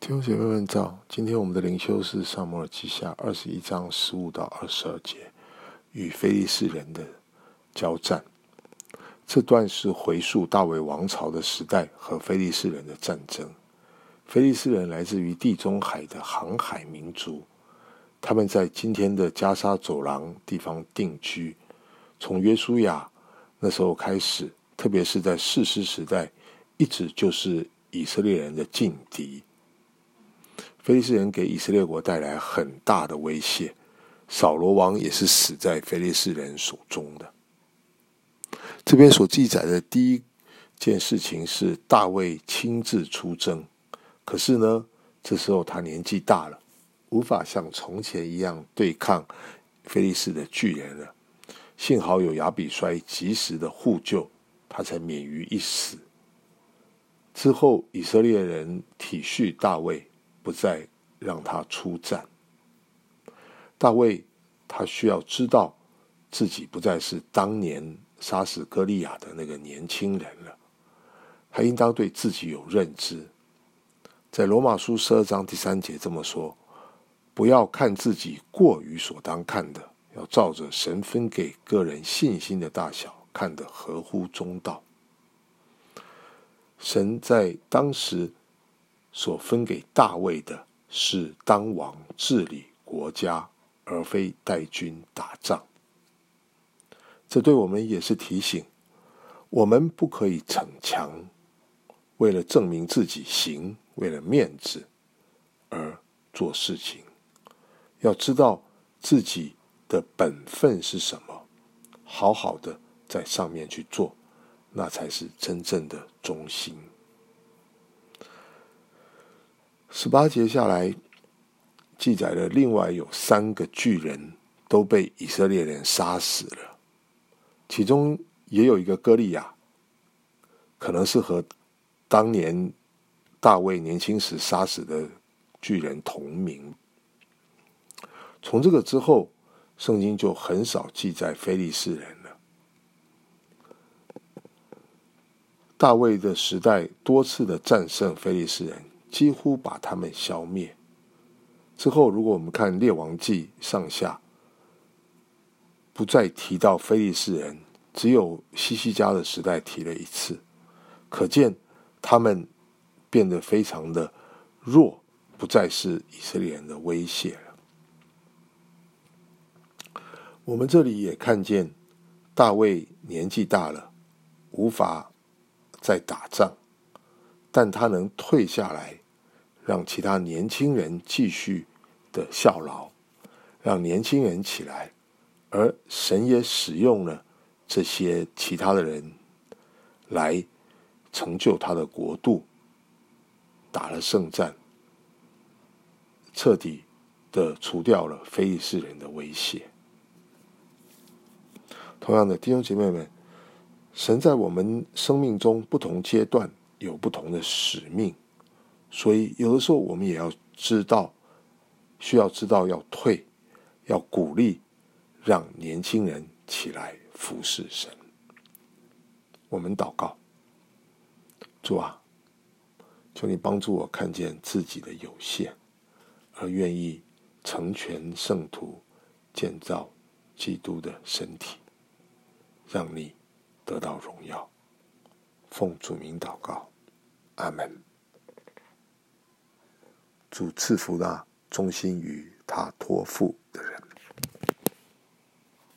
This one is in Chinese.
弟兄姐妹们早，今天我们的灵修是撒母耳记下21章15到22节，与非利士人的交战。这段是回溯大卫王朝的时代和非利士人的战争。非利士人来自于地中海的航海民族，他们在今天的加沙走廊地方定居。从约书亚那时候开始，特别是在士师时代，一直就是以色列人的劲敌。非利士人给以色列国带来很大的威胁，扫罗王也是死在非利士人手中的。这边所记载的第一件事情是大卫亲自出征，可是呢，这时候他年纪大了，无法像从前一样对抗非利士的巨人了。幸好有亚比衰及时的护救，他才免于一死。之后以色列人体恤大卫，不再让他出战。大卫他需要知道自己不再是当年杀死歌利亚的那个年轻人了，他应当对自己有认知。在罗马书12章第3节这么说：不要看自己过于所当看的，要照着神分给个人信心的大小，看得合乎中道。神在当时所分给大卫的是当王治理国家，而非带军打仗。这对我们也是提醒，我们不可以逞强，为了证明自己行，为了面子而做事情。要知道自己的本分是什么，好好的在上面去做，那才是真正的忠心。18节下来记载了另外有3个巨人都被以色列人杀死了，其中也有一个歌利亚，可能是和当年大卫年轻时杀死的巨人同名。从这个之后，圣经就很少记载非利士人了。大卫的时代多次的战胜非利士人，几乎把他们消灭。之后如果我们看列王记上下，不再提到非利士人，只有希西家的时代提了一次，可见他们变得非常的弱，不再是以色列人的威胁了。我们这里也看见大卫年纪大了，无法再打仗，但他能退下来，让其他年轻人继续的效劳，让年轻人起来，而神也使用了这些其他的人来成就他的国度，打了胜战，彻底的除掉了非利士人的威胁。同样的，弟兄姐妹们，神在我们生命中不同阶段有不同的使命，所以有的时候我们也要知道，需要知道要退，要鼓励让年轻人起来服侍神。我们祷告，主啊，求你帮助我看见自己的有限，而愿意成全圣徒，建造基督的身体，让你得到荣耀。奉主名祷告，阿们。主赐福他，忠心于他托付。